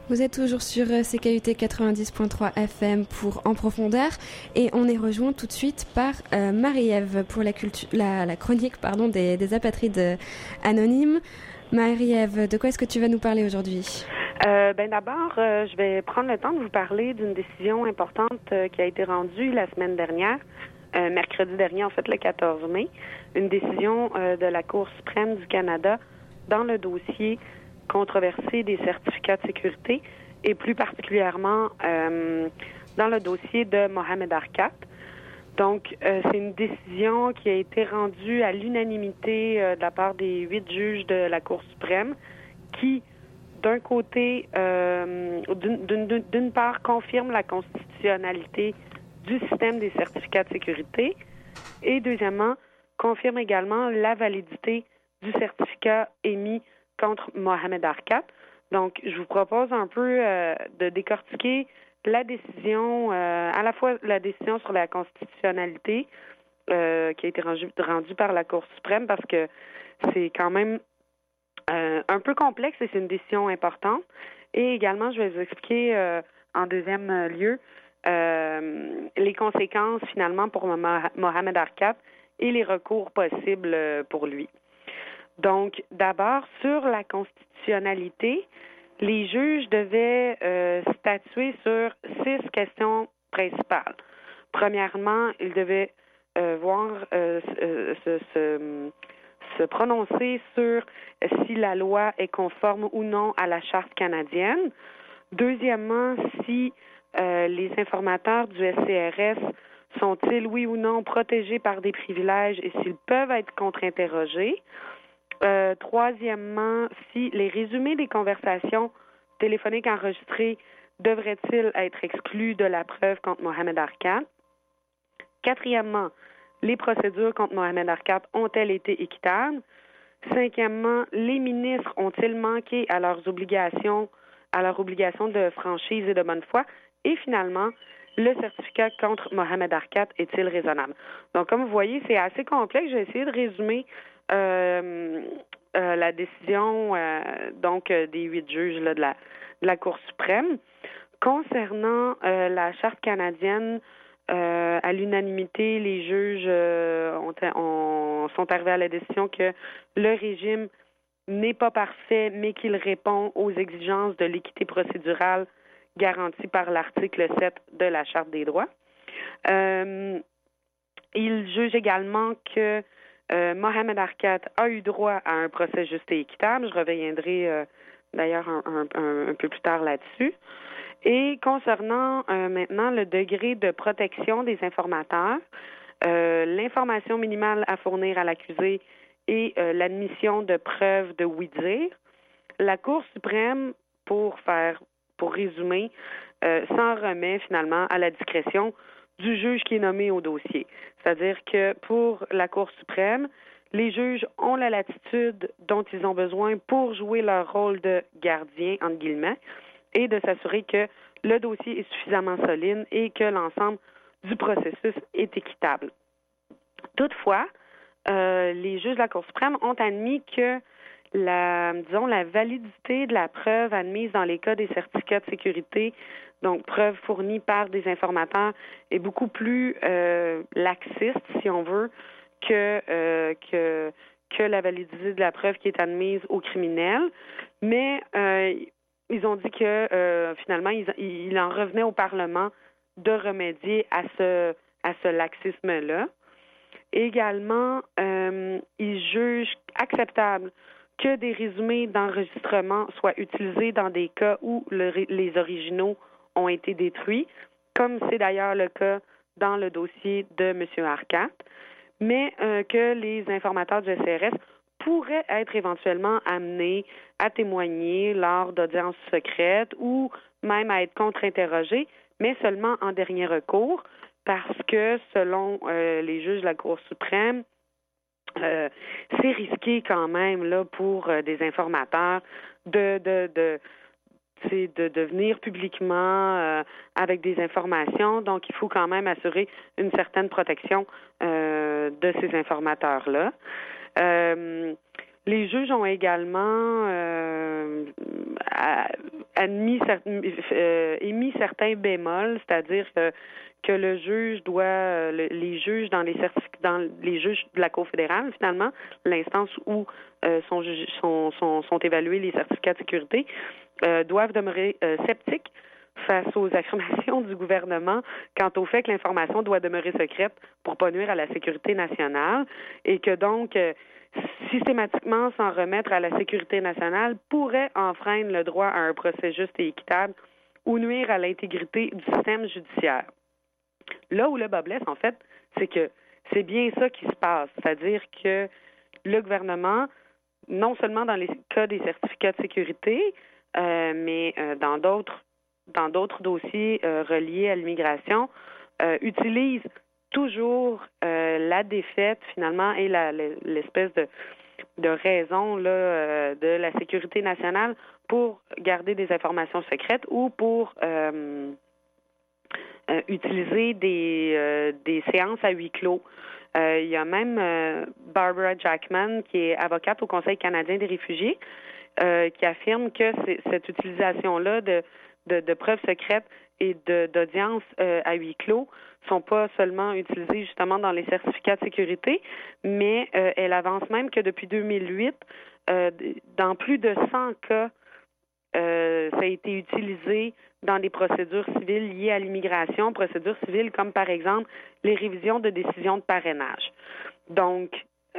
Vous êtes toujours sur CKUT 90.3 FM pour En Profondeur et on est rejoint tout de suite par Marie-Ève pour la chronique des apatrides anonymes. Marie-Ève, de quoi est-ce que tu vas nous parler aujourd'hui? D'abord, je vais prendre le temps de vous parler d'une décision importante qui a été rendue la semaine dernière, mercredi dernier, en fait, le 14 mai. Une décision de la Cour suprême du Canada dans le dossier controversé des certificats de sécurité et plus particulièrement dans le dossier de Mohamed Arkat. Donc, c'est une décision qui a été rendue à l'unanimité de la part des 8 juges de la Cour suprême qui, d'un côté, d'une part, confirme la constitutionnalité du système des certificats de sécurité et, deuxièmement, confirme également la validité du certificat émis contre Mohamed Arkat. Donc, je vous propose un peu de décortiquer la décision, à la fois la décision sur la constitutionnalité qui a été rendue par la Cour suprême parce que c'est quand même un peu complexe et c'est une décision importante. Et également, je vais vous expliquer en deuxième lieu les conséquences finalement pour Mohamed Arkat et les recours possibles pour lui. Donc, d'abord, sur la constitutionnalité, les juges devaient statuer sur 6 questions principales. Premièrement, ils devaient se prononcer sur si la loi est conforme ou non à la Charte canadienne. Deuxièmement, si les informateurs du SCRS sont-ils, oui ou non, protégés par des privilèges et s'ils peuvent être contre-interrogés. Troisièmement, si les résumés des conversations téléphoniques enregistrées devraient-ils être exclus de la preuve contre Mohamed Arkat? Quatrièmement, les procédures contre Mohamed Arkat ont-elles été équitables? Cinquièmement, les ministres ont-ils manqué à leur obligation de franchise et de bonne foi? Et finalement, le certificat contre Mohamed Arkat est-il raisonnable? Donc, comme vous voyez, c'est assez complexe. J'ai essayé de résumer la décision des 8 juges là, de la Cour suprême. Concernant la Charte canadienne, à l'unanimité, les juges sont arrivés à la décision que le régime n'est pas parfait, mais qu'il répond aux exigences de l'équité procédurale garantie par l'article 7 de la Charte des droits. Il juge également que Mohamed Arkat a eu droit à un procès juste et équitable. Je reviendrai d'ailleurs un peu plus tard là-dessus. Et concernant maintenant le degré de protection des informateurs, l'information minimale à fournir à l'accusé et l'admission de preuves de oui-dire, la Cour suprême, pour résumer, s'en remet finalement à la discrétion du juge qui est nommé au dossier. C'est-à-dire que pour la Cour suprême, les juges ont la latitude dont ils ont besoin pour jouer leur rôle de gardien, entre guillemets, et de s'assurer que le dossier est suffisamment solide et que l'ensemble du processus est équitable. Toutefois, les juges de la Cour suprême ont admis que la validité de la preuve admise dans les cas des certificats de sécurité, donc preuve fournie par des informateurs, est beaucoup plus laxiste, si on veut, que la validité de la preuve qui est admise aux criminels. Mais ils ont dit que finalement, il en revenait au Parlement de remédier à ce laxisme-là. Également, ils jugent acceptable que des résumés d'enregistrement soient utilisés dans des cas où les originaux ont été détruits, comme c'est d'ailleurs le cas dans le dossier de M. Arkat, mais que les informateurs du SCRS pourraient être éventuellement amenés à témoigner lors d'audiences secrètes ou même à être contre-interrogés, mais seulement en dernier recours, parce que, selon les juges de la Cour suprême, c'est risqué quand même là pour des informateurs de venir publiquement avec des informations. Donc, il faut quand même assurer une certaine protection de ces informateurs-là. Les juges ont également émis certains bémols, c'est-à-dire que le juge doit, les juges dans les juges de la Cour fédérale, finalement, l'instance où sont évalués les certificats de sécurité, doivent demeurer sceptiques face aux affirmations du gouvernement quant au fait que l'information doit demeurer secrète pour pas nuire à la sécurité nationale et que donc systématiquement s'en remettre à la sécurité nationale pourrait enfreindre le droit à un procès juste et équitable ou nuire à l'intégrité du système judiciaire. Là où le bas blesse, en fait, c'est que c'est bien ça qui se passe, c'est-à-dire que le gouvernement, non seulement dans les cas des certificats de sécurité, mais dans d'autres dossiers reliés à l'immigration, utilise toujours la défaite, finalement, et l'espèce de raison là, de la sécurité nationale pour garder des informations secrètes ou pour utiliser des séances à huis clos. Il y a même Barbara Jackman, qui est avocate au Conseil canadien des réfugiés, qui affirme que cette utilisation-là de preuves secrètes et d'audiences à huis clos sont pas seulement utilisées justement dans les certificats de sécurité, mais elle avance même que depuis 2008, dans plus de 100 cas, ça a été utilisé dans des procédures civiles liées à l'immigration, procédures civiles comme par exemple les révisions de décisions de parrainage. Donc,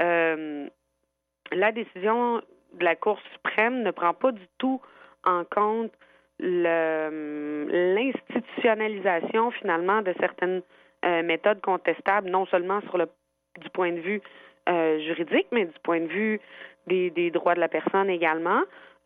la décision de la Cour suprême ne prend pas du tout en compte l'institutionnalisation finalement de certaines méthodes contestables, non seulement du point de vue juridique, mais du point de vue des droits de la personne également.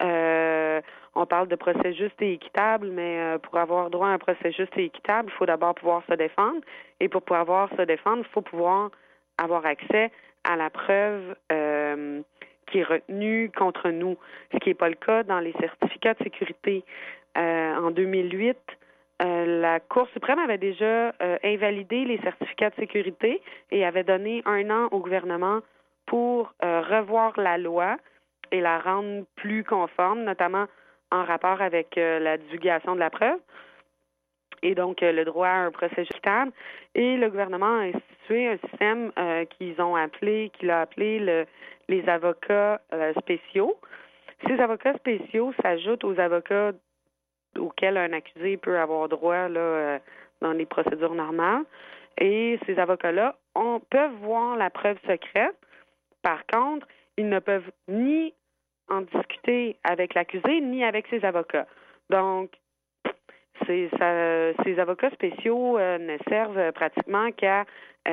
On parle de procès juste et équitable, mais pour avoir droit à un procès juste et équitable, il faut d'abord pouvoir se défendre. Et pour pouvoir se défendre, il faut pouvoir avoir accès à la preuve qui est retenue contre nous, ce qui n'est pas le cas dans les certificats de sécurité. En 2008, la Cour suprême avait déjà invalidé les certificats de sécurité et avait donné 1 an au gouvernement pour revoir la loi et la rendre plus conforme, notamment en rapport avec la divulgation de la preuve et donc le droit à un procès équitable. Et le gouvernement a institué un système qu'il a appelé les avocats spéciaux. Ces avocats spéciaux s'ajoutent aux avocats auxquels un accusé peut avoir droit là, dans les procédures normales. Et ces avocats-là peuvent voir la preuve secrète. Par contre, ils ne peuvent ni en discuter avec l'accusé ni avec ses avocats. Donc, ces avocats spéciaux ne servent pratiquement qu'à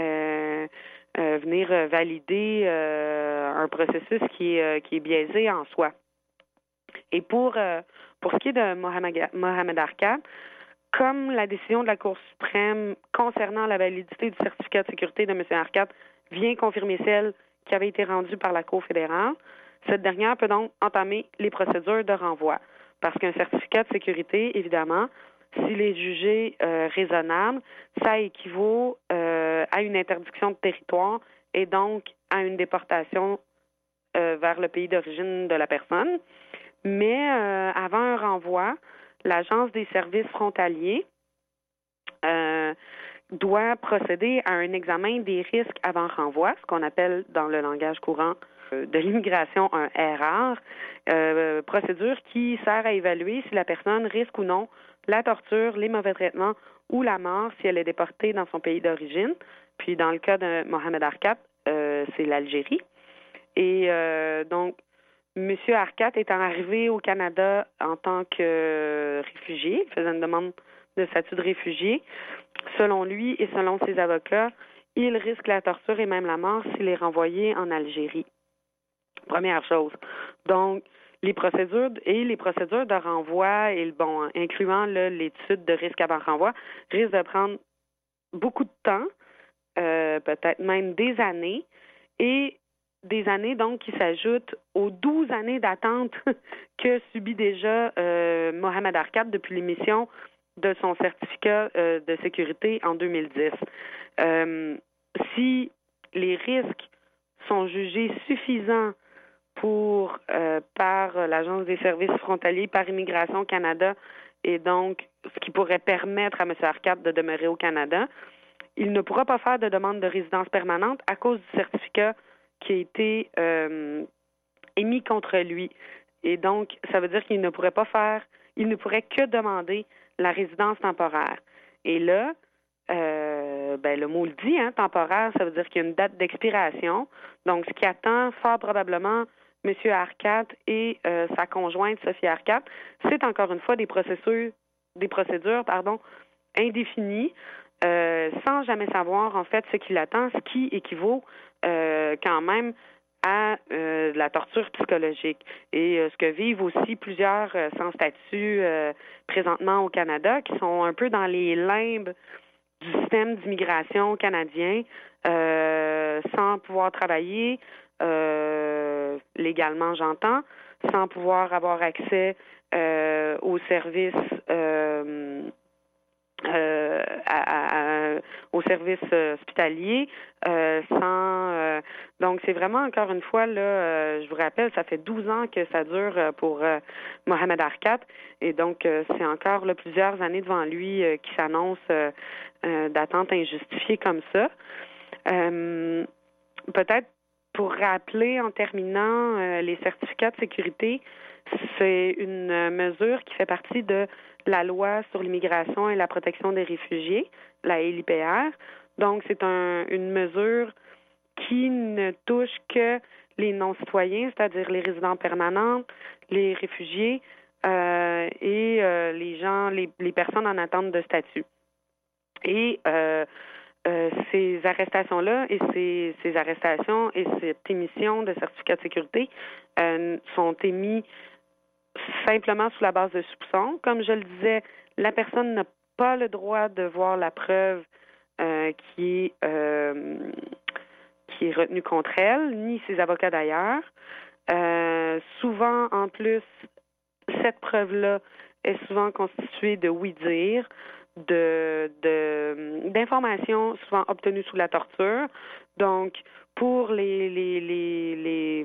venir valider un processus qui est biaisé en soi. Et pour ce qui est de Mohamed Arkat, comme la décision de la Cour suprême concernant la validité du certificat de sécurité de M. Arkat vient confirmer celle qui avait été rendue par la Cour fédérale, cette dernière peut donc entamer les procédures de renvoi. Parce qu'un certificat de sécurité, évidemment, s'il est jugé raisonnable, ça équivaut à une interdiction de territoire et donc à une déportation vers le pays d'origine de la personne. Mais avant un renvoi, l'Agence des services frontaliers doit procéder à un examen des risques avant renvoi, ce qu'on appelle dans le langage courant de l'immigration un RR, procédure qui sert à évaluer si la personne risque ou non la torture, les mauvais traitements ou la mort si elle est déportée dans son pays d'origine. Puis dans le cas de Mohamed Arkat, c'est l'Algérie. Et donc, M. Arkat étant arrivé au Canada en tant que réfugié, il faisait une demande de statut de réfugié. Selon lui et selon ses avocats, il risque la torture et même la mort s'il est renvoyé en Algérie. Première chose. Donc, les procédures de renvoi, et incluant l'étude de risque avant renvoi, risquent de prendre beaucoup de temps, peut-être même des années, et des années donc qui s'ajoutent aux 12 années d'attente que subit déjà Mohamed Arkat depuis l'émission de son certificat de sécurité en 2010. Si les risques sont jugés suffisants par l'Agence des services frontaliers, par Immigration Canada, et donc ce qui pourrait permettre à M. Arcade de demeurer au Canada. Il ne pourra pas faire de demande de résidence permanente à cause du certificat qui a été émis contre lui. Et donc, ça veut dire qu'il ne pourrait que demander la résidence temporaire. Et là, le mot le dit, temporaire, ça veut dire qu'il y a une date d'expiration. Donc, ce qui attend fort probablement M. Arcade et sa conjointe Sophie Arcade, c'est encore une fois des procédures indéfinies, sans jamais savoir en fait ce qui l'attend, ce qui équivaut quand même à de la torture psychologique. Et ce que vivent aussi plusieurs sans statut présentement au Canada, qui sont un peu dans les limbes du système d'immigration canadien, sans pouvoir travailler légalement, j'entends, sans pouvoir avoir accès aux services aux services hospitaliers, donc c'est vraiment encore une fois là, je vous rappelle, ça fait 12 ans que ça dure pour Mohamed Arcade, et donc c'est encore là, plusieurs années devant lui qui s'annoncent d'attente injustifiée comme ça. Peut-être pour rappeler en terminant les certificats de sécurité, c'est une mesure qui fait partie de la loi sur l'immigration et la protection des réfugiés, la LIPR. Donc, c'est une mesure qui ne touche que les non-citoyens, c'est-à-dire les résidents permanents, les réfugiés et les personnes en attente de statut. Et ces arrestations-là et ces arrestations et cette émission de certificats de sécurité sont émis simplement sous la base de soupçons. Comme je le disais, la personne n'a pas le droit de voir la preuve qui est retenue contre elle, ni ses avocats d'ailleurs. Souvent, en plus, cette preuve-là est souvent constituée de oui-dire, d'informations souvent obtenues sous la torture. Donc, pour les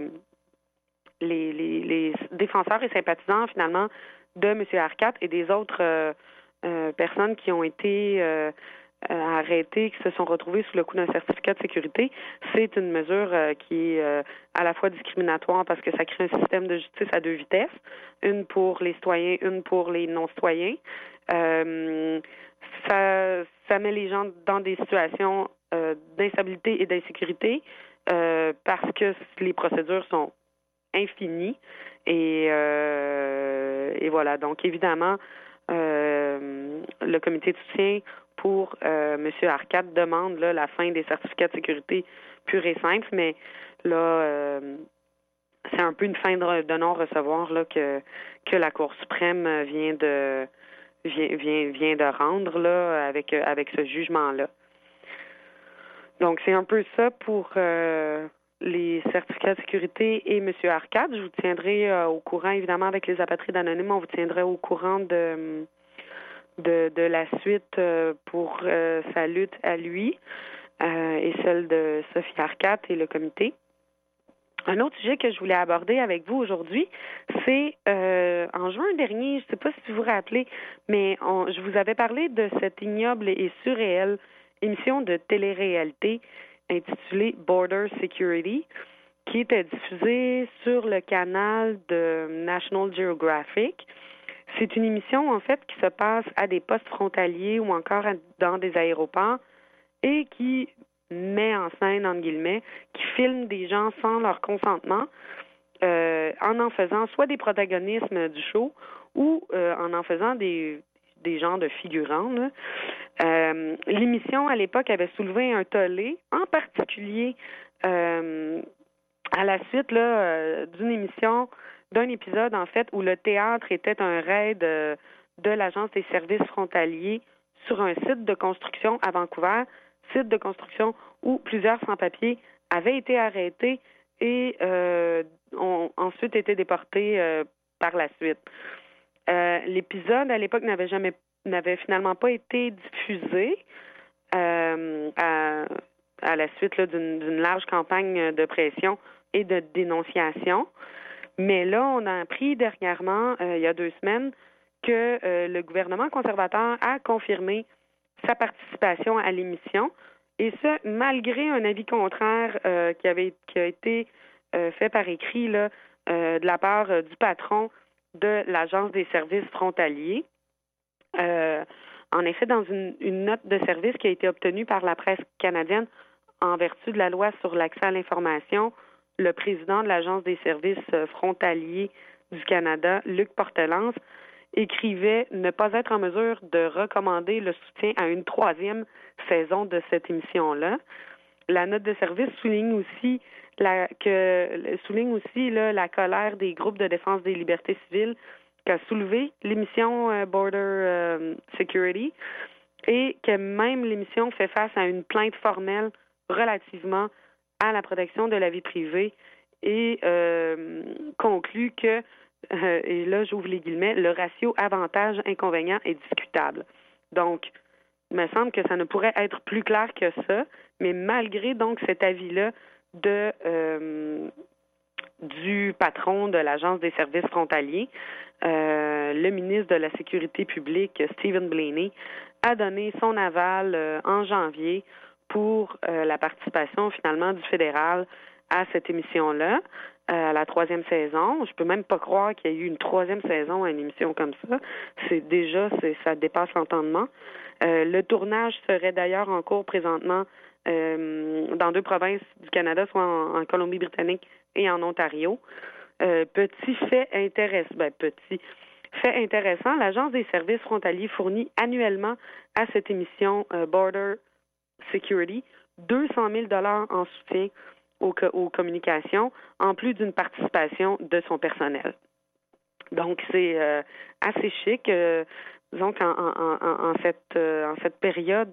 défenseurs et sympathisants, finalement, de M. Arcade et des autres personnes qui ont été arrêtées, qui se sont retrouvées sous le coup d'un certificat de sécurité, c'est une mesure qui est à la fois discriminatoire parce que ça crée un système de justice à deux vitesses, une pour les citoyens, une pour les non-citoyens. Ça met les gens dans des situations d'instabilité et d'insécurité parce que les procédures sont infinies et voilà. Donc, évidemment, le comité de soutien pour M. Arcade demande là, la fin des certificats de sécurité pure et simple, mais là, c'est un peu une fin de non-recevoir là, que la Cour suprême vient de rendre là, avec ce jugement-là. Donc, c'est un peu ça pour les certificats de sécurité et M. Arcade. Je vous tiendrai au courant, évidemment, avec les apatrides anonymes, on vous tiendrait au courant de la suite pour sa lutte à lui et celle de Sophie Arcade et le comité. Un autre sujet que je voulais aborder avec vous aujourd'hui, c'est en juin dernier, je ne sais pas si vous vous rappelez, mais je vous avais parlé de cette ignoble et surréelle émission de télé-réalité intitulée Border Security, qui était diffusée sur le canal de National Geographic. C'est une émission, en fait, qui se passe à des postes frontaliers ou encore dans des aéroports et qui met en scène, entre guillemets, qui filme des gens sans leur consentement en faisant soit des protagonismes du show ou en faisant des genres de figurants. L'émission, à l'époque, avait soulevé un tollé, en particulier à la suite d'un épisode, en fait, où le théâtre était un raid de l'Agence des services frontaliers sur un site de construction à Vancouver, site de construction où plusieurs sans-papiers avaient été arrêtés et ont ensuite été déportés par la suite. L'épisode, à l'époque, n'avait finalement pas été diffusé à la suite là, d'une large campagne de pression et de dénonciation. Mais là, on a appris dernièrement, il y a 2 semaines, que le gouvernement conservateur a confirmé sa participation à l'émission, et ce, malgré un avis contraire qui a été fait par écrit là, de la part du patron de l'Agence des services frontaliers. En effet, dans une note de service qui a été obtenue par la presse canadienne en vertu de la loi sur l'accès à l'information, le président de l'Agence des services frontaliers du Canada, Luc Portelance, écrivait ne pas être en mesure de recommander le soutien à une 3e saison de cette émission-là. La note de service souligne aussi la colère des groupes de défense des libertés civiles qu'a soulevé l'émission Border Security, et que même l'émission fait face à une plainte formelle relativement à la protection de la vie privée, et conclut que, et là j'ouvre les guillemets, le ratio avantage-inconvénient est discutable. Donc, il me semble que ça ne pourrait être plus clair que ça, mais malgré donc cet avis-là du patron de l'Agence des services frontaliers, le ministre de la Sécurité publique, Stephen Blaney, a donné son aval en janvier pour la participation finalement du fédéral à cette émission-là, à la 3e saison. Je peux même pas croire qu'il y a eu une 3e saison à une émission comme ça. Ça dépasse l'entendement. Le tournage serait d'ailleurs en cours présentement dans 2 provinces du Canada, soit en Colombie-Britannique et en Ontario. Petit fait intéressant, l'Agence des services frontaliers fournit annuellement à cette émission Border Security 200 000 $ en soutien aux communications, en plus d'une participation de son personnel. Donc, c'est assez chic. Disons qu'en cette période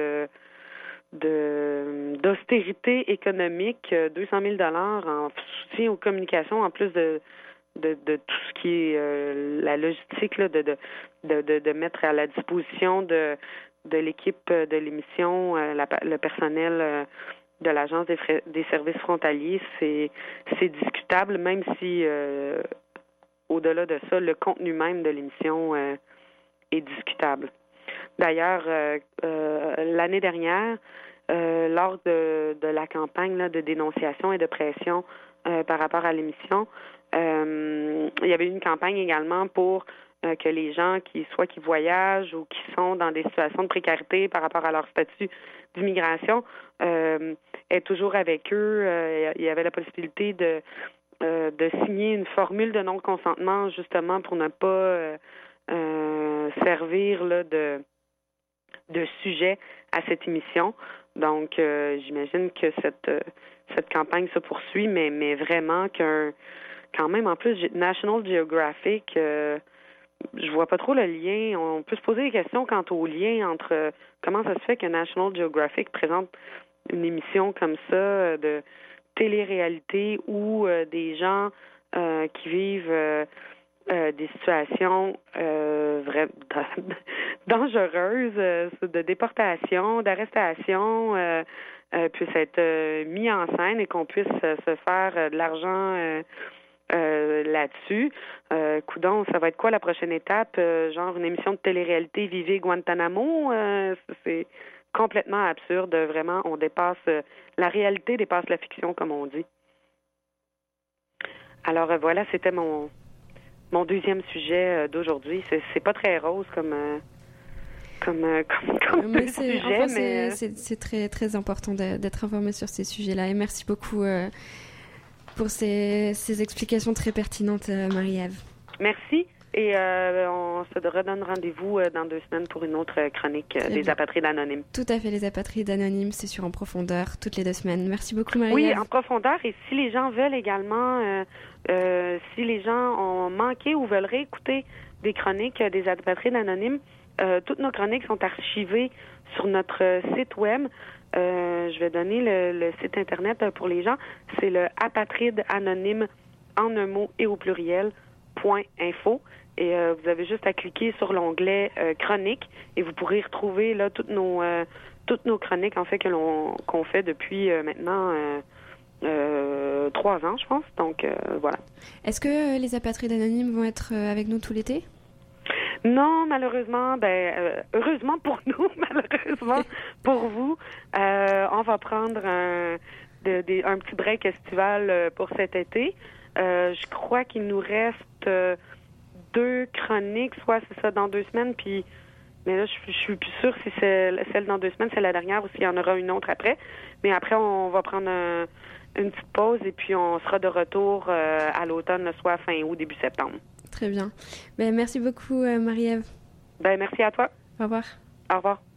d'austérité économique, 200 000 $ en soutien aux communications, en plus de tout ce qui est la logistique là, de mettre à la disposition de l'équipe de l'émission, le personnel de l'Agence des services frontaliers, c'est discutable, même si au-delà de ça, le contenu même de l'émission est discutable. D'ailleurs, l'année dernière, lors de la campagne là, de dénonciation et de pression par rapport à l'émission, il y avait une campagne également pour que les gens qui voyagent ou qui sont dans des situations de précarité par rapport à leur statut d'immigration aient toujours avec eux. Il y avait la possibilité de signer une formule de non-consentement justement pour ne pas servir là, de sujet à cette émission. Donc, j'imagine que cette campagne se poursuit, mais vraiment quand même, en plus, National Geographic, je vois pas trop le lien. On peut se poser des questions quant au lien entre comment ça se fait que National Geographic présente une émission comme ça de télé-réalité où des gens qui vivent des situations dangereuses de déportation, d'arrestation puissent être mis en scène et qu'on puisse se faire de l'argent là-dessus. Coudon, ça va être quoi la prochaine étape? Genre une émission de télé-réalité Vivez Guantanamo? C'est complètement absurde. Vraiment, on dépasse... la réalité dépasse la fiction, comme on dit. Alors voilà, c'était mon 2e sujet d'aujourd'hui. C'est pas très rose comme sujet, mais c'est très très important d'être informé sur ces sujets-là. Et merci beaucoup pour ces explications très pertinentes, Marie-Ève. Merci. Et on se redonne rendez-vous dans 2 semaines pour une autre chronique des Apatrides Anonymes. Tout à fait, les Apatrides Anonymes, c'est sur En Profondeur, toutes les 2 semaines. Merci beaucoup, Marie-Ève. Oui, En Profondeur. Et si les gens veulent également, si les gens ont manqué ou veulent réécouter des chroniques des Apatrides Anonymes, toutes nos chroniques sont archivées sur notre site web. Je vais donner le site Internet pour les gens. C'est le Apatride Anonyme, en un mot et au pluriel, .info. Et vous avez juste à cliquer sur l'onglet chroniques et vous pourrez retrouver là toutes nos chroniques en fait qu'on fait depuis maintenant 3 ans, je pense. Donc, voilà. Est-ce que les apatrides anonymes vont être avec nous tout l'été? Non, malheureusement, heureusement pour nous, malheureusement pour vous, on va prendre un petit break estival pour cet été. Je crois qu'il nous reste 2 chroniques, soit c'est ça, dans 2 semaines, puis mais là, je suis plus sûre si c'est celle dans 2 semaines, c'est la dernière, ou s'il y en aura une autre après. Mais après, on va prendre une petite pause et puis on sera de retour à l'automne, soit fin août, début septembre. Très bien. Merci beaucoup, Marie-Ève. Merci à toi. Au revoir. Au revoir.